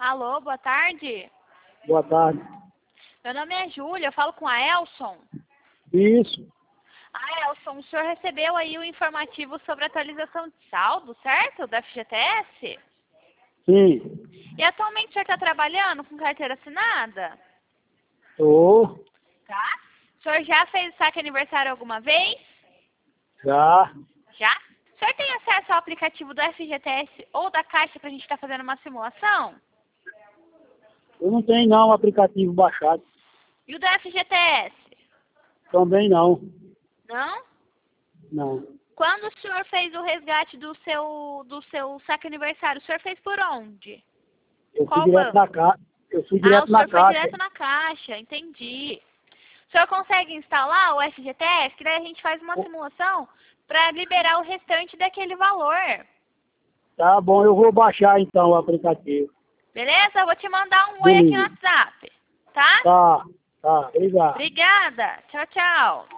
Alô, boa tarde. Boa tarde. Meu nome é Júlia, eu falo com a Elson. Isso. Elson, o senhor recebeu aí o informativo sobre atualização de saldo, certo? Da FGTS? Sim. E atualmente o senhor está trabalhando com carteira assinada? Tô. Tá. O senhor já fez saque aniversário alguma vez? Já. Já? O senhor tem acesso ao aplicativo do FGTS ou da Caixa para a gente estar fazendo uma simulação? Eu não tenho não aplicativo baixado. E o da FGTS? Também não. Não? Não. Quando o senhor fez o resgate do seu saque aniversário, o senhor fez por onde? Eu Qual fui direto banco? na caixa. Eu fui O direto na senhor foi caixa. direto na Caixa, entendi. O senhor consegue instalar o FGTS? Que daí a gente faz uma simulação para liberar o restante daquele valor. Tá bom, eu vou baixar então o aplicativo. Beleza? Eu vou te mandar um oi aqui no Beleza. WhatsApp, tá? Tá. Obrigado. Obrigada. Tchau, tchau.